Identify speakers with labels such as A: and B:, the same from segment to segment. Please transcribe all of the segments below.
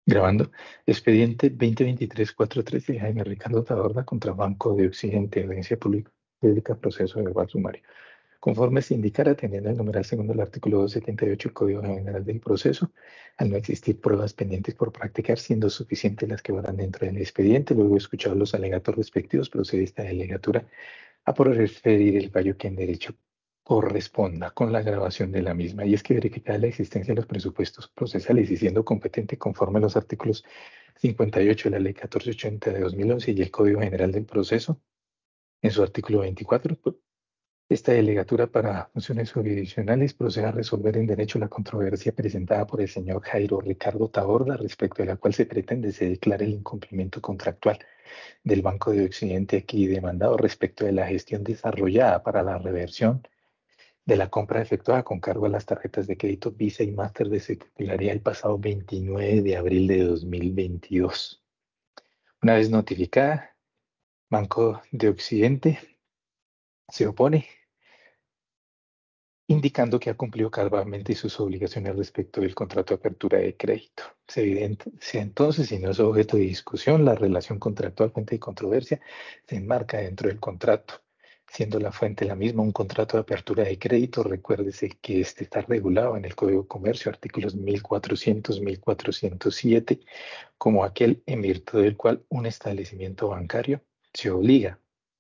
A: Grabando. Expediente 2023-413 de Jaime Ricardo Taborda contra Banco de Occidente, Audiencia Pública, proceso verbal sumario. Conforme se indicara, atendiendo al numeral segundo del artículo 278 del Código General del Proceso, al no existir pruebas pendientes por practicar, siendo suficientes las que van dentro del expediente, luego de escuchar los alegatos respectivos, procede esta delegatura a proferir el fallo que en derecho corresponda con la grabación de la misma, y es que verificar la existencia de los presupuestos procesales y siendo competente conforme a los artículos 58 de la Ley 1480 de 2011 y el Código General del Proceso, en su artículo 24, esta delegatura para funciones jurisdiccionales procede a resolver en derecho la controversia presentada por el señor Jairo Ricardo Taborda, respecto de la cual se pretende se declare el incumplimiento contractual del Banco de Occidente aquí demandado respecto de la gestión desarrollada para la reversión de la compra efectuada con cargo a las tarjetas de crédito Visa y Master de su titularidad el pasado 29 de abril de 2022. Una vez notificada, Banco de Occidente se opone, indicando que ha cumplido cabalmente sus obligaciones respecto del contrato de apertura de crédito. Se evidencia entonces, y no es objeto de discusión, la relación contractual fuente de controversia se enmarca dentro del contrato, siendo la fuente la misma un contrato de apertura de crédito. Recuérdese que este está regulado en el Código de Comercio, artículos 1400, 1407, como aquel en virtud del cual un establecimiento bancario se obliga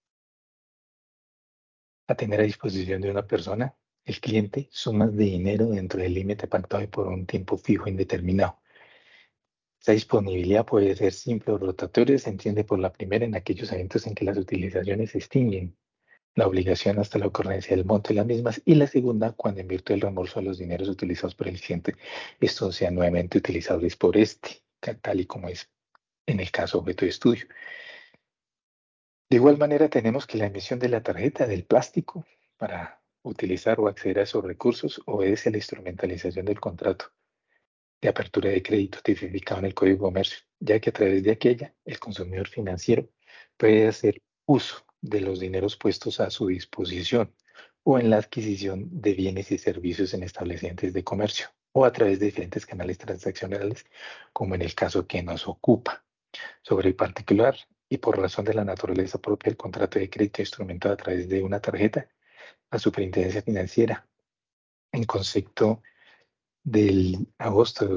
A: a tener a disposición de una persona, el cliente, sumas de dinero dentro del límite pactado y por un tiempo fijo indeterminado. Esta disponibilidad puede ser simple o rotatoria, se entiende por la primera en aquellos eventos en que las utilizaciones se extinguen la obligación hasta la ocurrencia del monto de las mismas, y la segunda cuando en virtud del reembolso de los dineros utilizados por el cliente, estos sean nuevamente utilizables por este, tal y como es en el caso objeto de estudio. De igual manera, tenemos que la emisión de la tarjeta del plástico para utilizar o acceder a esos recursos obedece a la instrumentalización del contrato de apertura de crédito tipificado en el Código de Comercio, ya que a través de aquella el consumidor financiero puede hacer uso de los dineros puestos a su disposición o en la adquisición de bienes y servicios en establecimientos de comercio o a través de diferentes canales transaccionales, como en el caso que nos ocupa. Sobre el particular, y por razón de la naturaleza propia del contrato de crédito instrumentado a través de una tarjeta, la Superintendencia Financiera, en concepto del agosto de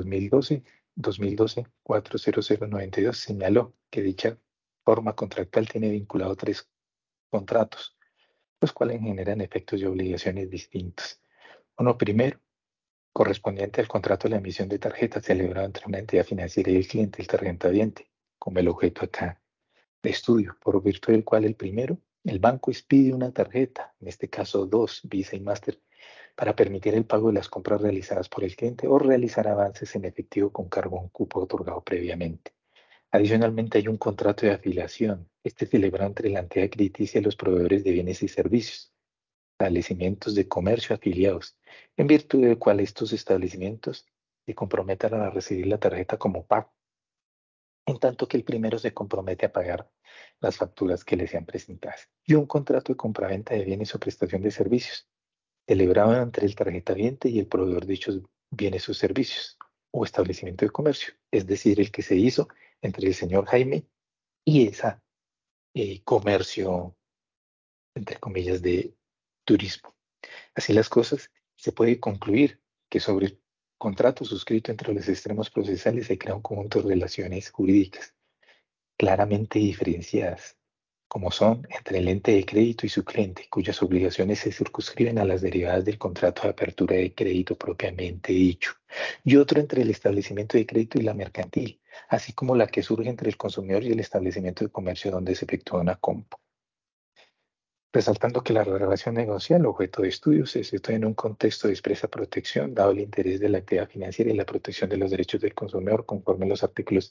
A: 2012, 40092, señaló que dicha forma contractual tiene vinculado tres contratos, los cuales generan efectos y obligaciones distintos. Uno primero, correspondiente al contrato de la emisión de tarjetas celebrado entre una entidad financiera y el cliente, el tarjetaviente, como el objeto acá de estudio, por virtud del cual el primero, el banco expide una tarjeta, en este caso dos, Visa y Master, para permitir el pago de las compras realizadas por el cliente o realizar avances en efectivo con cargo a un cupo otorgado previamente. Adicionalmente, hay un contrato de afiliación, este celebrado entre la entidad crediticia y los proveedores de bienes y servicios, establecimientos de comercio afiliados, en virtud del cual estos establecimientos se comprometan a recibir la tarjeta como pago, en tanto que el primero se compromete a pagar las facturas que le sean presentadas. Y un contrato de compraventa de bienes o prestación de servicios, celebrado entre el tarjetaviente y el proveedor de dichos bienes o servicios o establecimiento de comercio, es decir, el que se hizo entre el señor Jaime y esa comercio, entre comillas, de turismo. Así las cosas, se puede concluir que sobre el contrato suscrito entre los extremos procesales se crea un conjunto de relaciones jurídicas claramente diferenciadas, como son entre el ente de crédito y su cliente, cuyas obligaciones se circunscriben a las derivadas del contrato de apertura de crédito propiamente dicho, y otro entre el establecimiento de crédito y la mercantil, así como la que surge entre el consumidor y el establecimiento de comercio donde se efectúa una compra. Resaltando que la relación negocial, objeto de estudio, se sitúa en un contexto de expresa protección, dado el interés de la actividad financiera y la protección de los derechos del consumidor, conforme a los artículos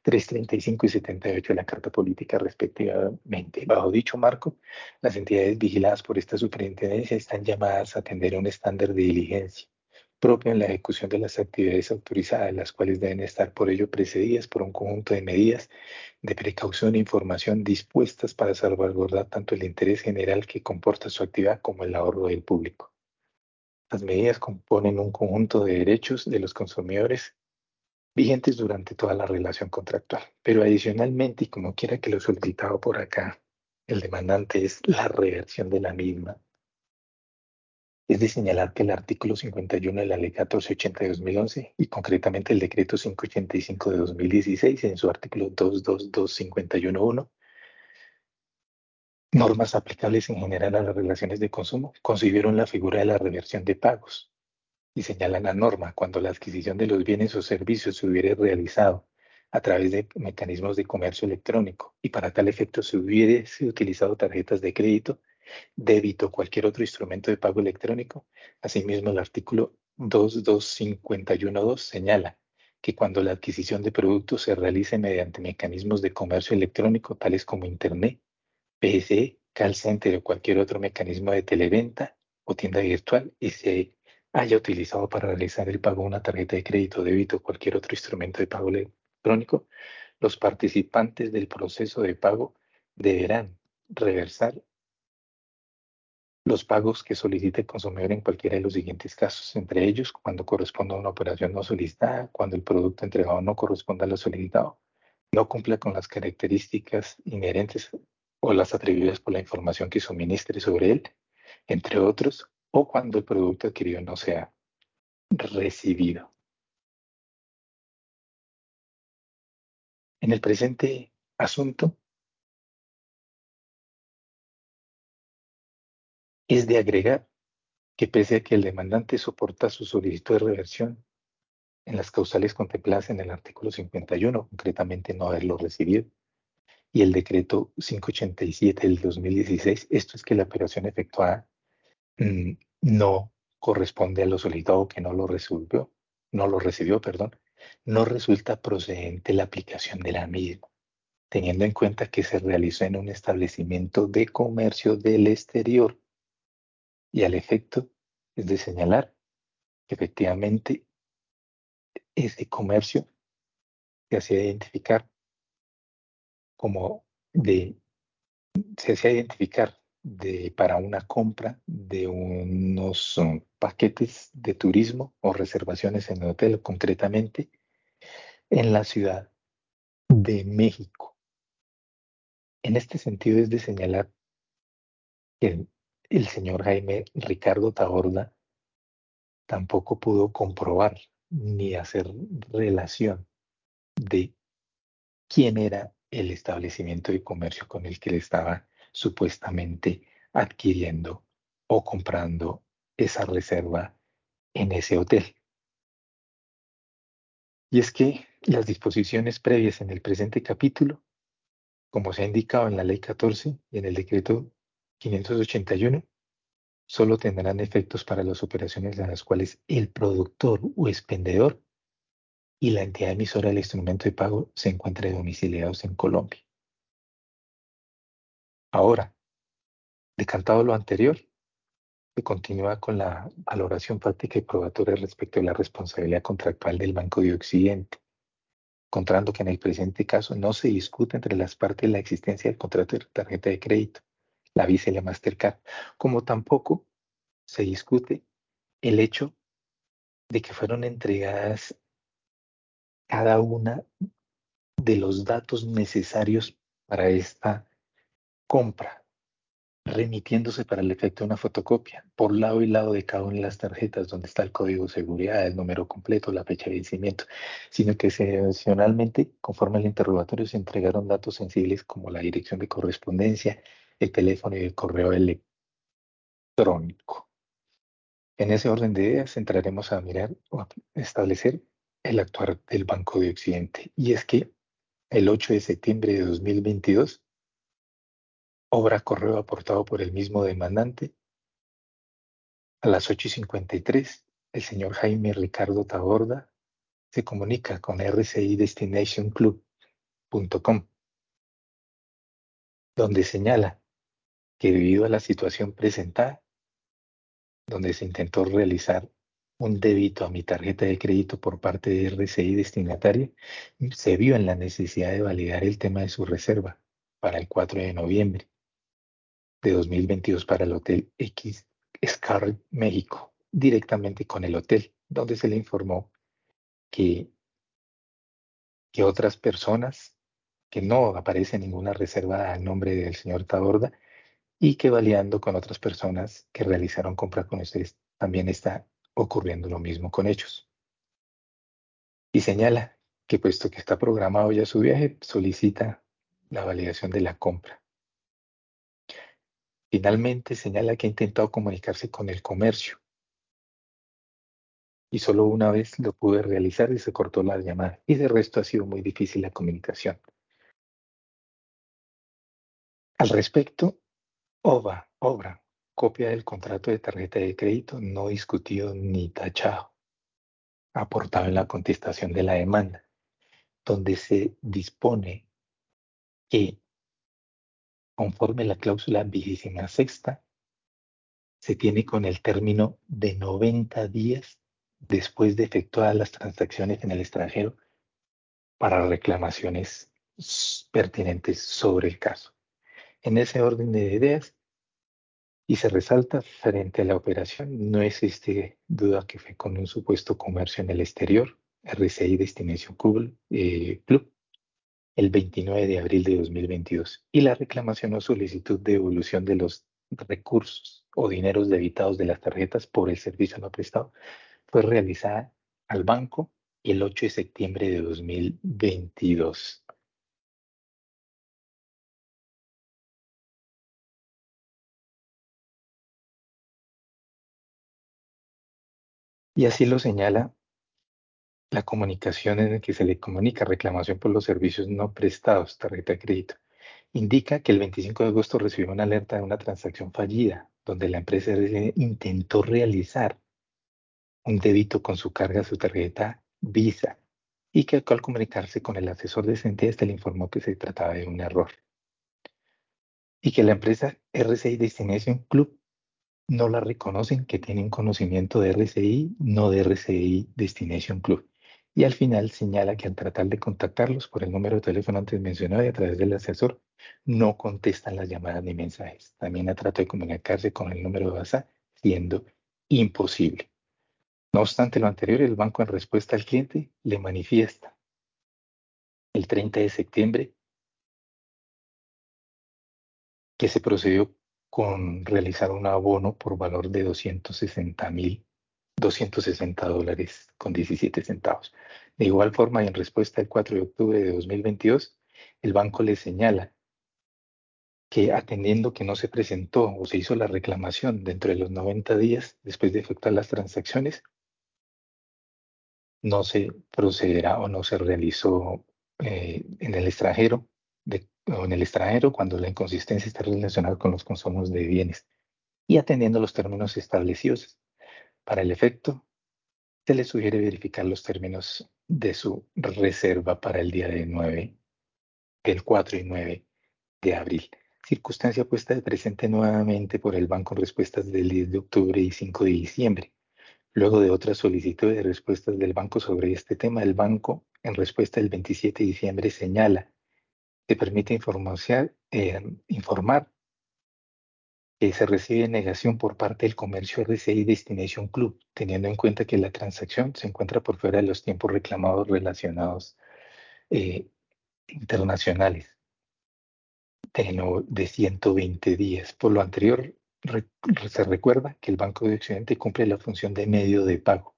A: 335 y 78 de la Carta Política, respectivamente. Bajo dicho marco, las entidades vigiladas por esta superintendencia están llamadas a atender a un estándar de diligencia propio en la ejecución de las actividades autorizadas, las cuales deben estar por ello precedidas por un conjunto de medidas de precaución e información dispuestas para salvaguardar tanto el interés general que comporta su actividad como el ahorro del público. Las medidas componen un conjunto de derechos de los consumidores vigentes durante toda la relación contractual. Pero adicionalmente, y como quiera que lo solicitado por acá, el demandante es la reversión de la misma. Es de señalar que el artículo 51 de la Ley 1480 de 2011 y concretamente el decreto 585 de 2016 en su artículo 222511, normas aplicables en general a las relaciones de consumo, concibieron la figura de la reversión de pagos y señalan la norma cuando la adquisición de los bienes o servicios se hubiere realizado a través de mecanismos de comercio electrónico y para tal efecto se hubiese utilizado tarjetas de crédito, débito o cualquier otro instrumento de pago electrónico. Asimismo, el artículo 22512 señala que cuando la adquisición de productos se realice mediante mecanismos de comercio electrónico tales como Internet, PSE, call center o cualquier otro mecanismo de televenta o tienda virtual y se haya utilizado para realizar el pago de una tarjeta de crédito, débito o cualquier otro instrumento de pago electrónico, los participantes del proceso de pago deberán reversar los pagos que solicite el consumidor en cualquiera de los siguientes casos, entre ellos cuando corresponda a una operación no solicitada, cuando el producto entregado no corresponda a lo solicitado, no cumpla con las características inherentes o las atribuidas por la información que suministre sobre él, entre otros, o cuando el producto adquirido no sea recibido. En el presente asunto es de agregar que pese a que el demandante soporta su solicitud de reversión en las causales contempladas en el artículo 51, concretamente no haberlo recibido, y el decreto 587 del 2016, esto es que la operación efectuada mm, no corresponde a lo solicitado que no lo recibió, perdón, no resulta procedente la aplicación de la misma, teniendo en cuenta que se realizó en un establecimiento de comercio del exterior y al efecto es de señalar que efectivamente ese comercio se hacía identificar como de se hacía identificar para una compra de unos paquetes de turismo o reservaciones en el hotel, concretamente en la Ciudad de México. En este sentido es de señalar que el señor Jaime Ricardo Taborda tampoco pudo comprobar ni hacer relación de quién era el establecimiento de comercio con el que le estaba supuestamente adquiriendo o comprando esa reserva en ese hotel. Y es que las disposiciones previas en el presente capítulo, como se ha indicado en la Ley 14 y en el decreto 581, solo tendrán efectos para las operaciones en las cuales el productor o expendedor y la entidad emisora del instrumento de pago se encuentren domiciliados en Colombia. Ahora, decantado lo anterior, se continúa con la valoración práctica y probatoria respecto de la responsabilidad contractual del Banco de Occidente, encontrando que en el presente caso no se discute entre las partes la existencia del contrato de tarjeta de crédito, la Visa y la Mastercard, como tampoco se discute el hecho de que fueron entregadas cada una de los datos necesarios para esta compra, remitiéndose para el efecto de una fotocopia, por lado y lado de cada una de las tarjetas, donde está el código de seguridad, el número completo, la fecha de vencimiento, sino que adicionalmente, conforme al interrogatorio, se entregaron datos sensibles como la dirección de correspondencia, el teléfono y el correo electrónico. En ese orden de ideas entraremos a mirar o a establecer el actuar del Banco de Occidente. Y es que el 8 de septiembre de 2022, obra correo aportado por el mismo demandante, a las 8:53, el señor Jaime Ricardo Taborda se comunica con rcidestinationclub.com, donde señala que debido a la situación presentada, donde se intentó realizar un débito a mi tarjeta de crédito por parte de RCI destinataria, se vio en la necesidad de validar el tema de su reserva para el 4 de noviembre de 2022 para el Hotel X Scarlet México, directamente con el hotel, donde se le informó que que otras personas, que no aparece ninguna reserva al nombre del señor Taborda, y que validando con otras personas que realizaron compra con ustedes, también está ocurriendo lo mismo con ellos. Y señala que puesto que está programado ya su viaje, solicita la validación de la compra. Finalmente señala que ha intentado comunicarse con el comercio y solo una vez lo pude realizar y se cortó la llamada. Y de resto ha sido muy difícil la comunicación. Al respecto, obra, copia del contrato de tarjeta de crédito no discutido ni tachado, aportado en la contestación de la demanda, donde se dispone que, conforme la cláusula 26ª, se tiene con el término de 90 días después de efectuadas las transacciones en el extranjero para reclamaciones pertinentes sobre el caso. En ese orden de ideas, y se resalta, frente a la operación, no existe duda que fue con un supuesto comercio en el exterior, RCI Destination Club, el 29 de abril de 2022, y la reclamación o solicitud de devolución de los recursos o dineros debitados de las tarjetas por el servicio no prestado fue realizada al banco el 8 de septiembre de 2022. Y así lo señala la comunicación en la que se le comunica reclamación por los servicios no prestados, tarjeta de crédito. Indica que el 25 de agosto recibió una alerta de una transacción fallida, donde la empresa intentó realizar un débito con su carga a su tarjeta Visa y que al comunicarse con el asesor de esa entidad, este le informó que se trataba de un error y que la empresa RCI Destination Club no la reconocen, que tienen conocimiento de RCI, no de RCI Destination Club. Y al final señala que al tratar de contactarlos por el número de teléfono antes mencionado y a través del asesor, no contestan las llamadas ni mensajes. También ha tratado de comunicarse con el número de WhatsApp, siendo imposible. No obstante lo anterior, el banco en respuesta al cliente le manifiesta el 30 de septiembre que se procedió con realizar un abono por valor de $260,260 con 17 centavos. De igual forma, y en respuesta el 4 de octubre de 2022, el banco le señala que atendiendo que no se presentó o se hizo la reclamación dentro de los 90 días después de efectuar las transacciones, no se procederá o no se realizó en el extranjero o en el extranjero cuando la inconsistencia está relacionada con los consumos de bienes y atendiendo los términos establecidos. Para el efecto, se le sugiere verificar los términos de su reserva para el día del 4 y 9 de abril. Circunstancia puesta de presente nuevamente por el banco en respuestas del 10 de octubre y 5 de diciembre. Luego de otras solicitudes de respuestas del banco sobre este tema, el banco, en respuesta del 27 de diciembre, señala que permite informar que se recibe negación por parte del comercio RCI Destination Club, teniendo en cuenta que la transacción se encuentra por fuera de los tiempos reclamados relacionados eh, internacionales de 120 días. Por lo anterior, se recuerda que el Banco de Occidente cumple la función de medio de pago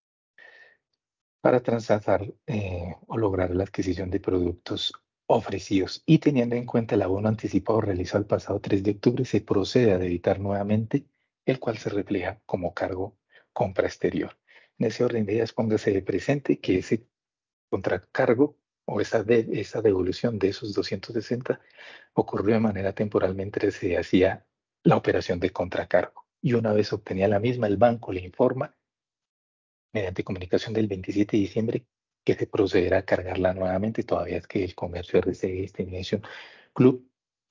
A: para transar o lograr la adquisición de productos ofrecidos. Y teniendo en cuenta el abono anticipado realizado el pasado 3 de octubre, se procede a debitar nuevamente, el cual se refleja como cargo compra exterior. En ese orden de ideas, póngase de presente que ese contracargo o esa devolución de esos 260 ocurrió de manera temporal mientras se hacía la operación de contracargo. Y una vez obtenía la misma, el banco le informa mediante comunicación del 27 de diciembre que se procederá a cargarla nuevamente, todavía es que el comercio RCI Destination Club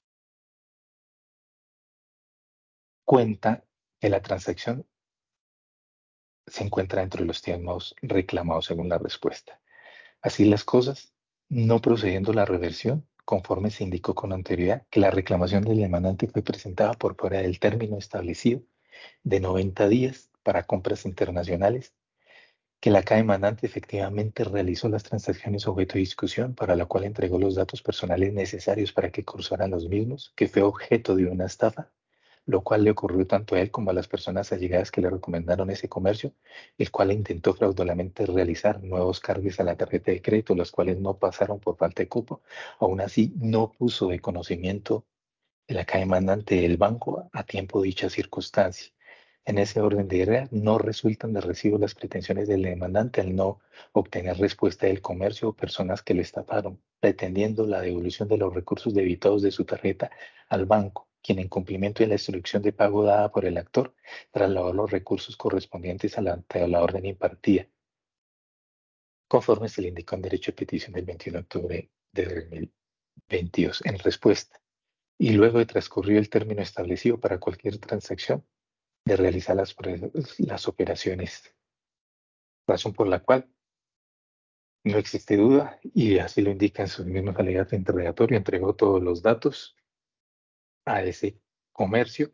A: cuenta que la transacción se encuentra dentro de los tiempos reclamados según la respuesta. Así las cosas, no procediendo la reversión, conforme se indicó con anterioridad que la reclamación del demandante fue presentada por fuera del término establecido de 90 días para compras internacionales que la caja demandante efectivamente realizó las transacciones objeto de discusión para la cual entregó los datos personales necesarios para que cursaran los mismos, que fue objeto de una estafa, lo cual le ocurrió tanto a él como a las personas allegadas que le recomendaron ese comercio, el cual intentó fraudulentamente realizar nuevos cargos a la tarjeta de crédito, los cuales no pasaron por falta de cupo. Aún así, no puso de conocimiento la caja demandante del banco a tiempo dicha circunstancia. En ese orden de ideas, no resultan de recibo las pretensiones del demandante al no obtener respuesta del comercio o personas que lo estafaron, pretendiendo la devolución de los recursos debitados de su tarjeta al banco, quien en cumplimiento de la instrucción de pago dada por el actor, trasladó los recursos correspondientes a la orden impartida, conforme se le indicó en derecho de petición del 21 de octubre de 2022 en respuesta y luego de transcurrido el término establecido para cualquier transacción, de realizar las operaciones, razón por la cual no existe duda y así lo indica en sus mismos alegatos de interrogatorio, entregó todos los datos a ese comercio,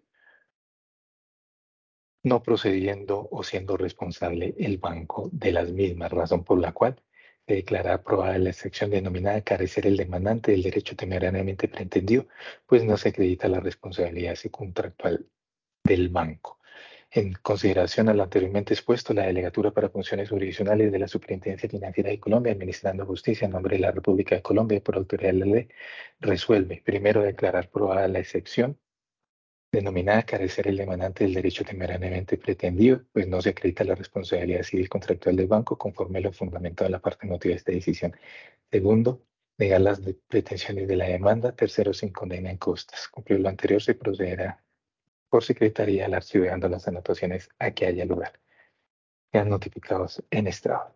A: no procediendo o siendo responsable el banco de las mismas, razón por la cual se declara aprobada la excepción denominada carecer el demandante del derecho temerariamente pretendido, pues no se acredita la responsabilidad contractual del banco. En consideración a lo anteriormente expuesto, la Delegatura para Funciones Jurisdiccionales de la Superintendencia Financiera de Colombia, Administrando Justicia en nombre de la República de Colombia y por autoridad de la ley, resuelve, primero, declarar probada la excepción denominada carecer el demandante del derecho temerariamente pretendido, pues no se acredita la responsabilidad civil contractual del banco conforme a lo fundamentado en la parte motiva de esta decisión. Segundo, negar las pretensiones de la demanda. Tercero, sin condena en costas. Cumplido lo anterior, se procederá por secretaría al archivo dejando las anotaciones a que haya lugar. Quedan notificados en estrado.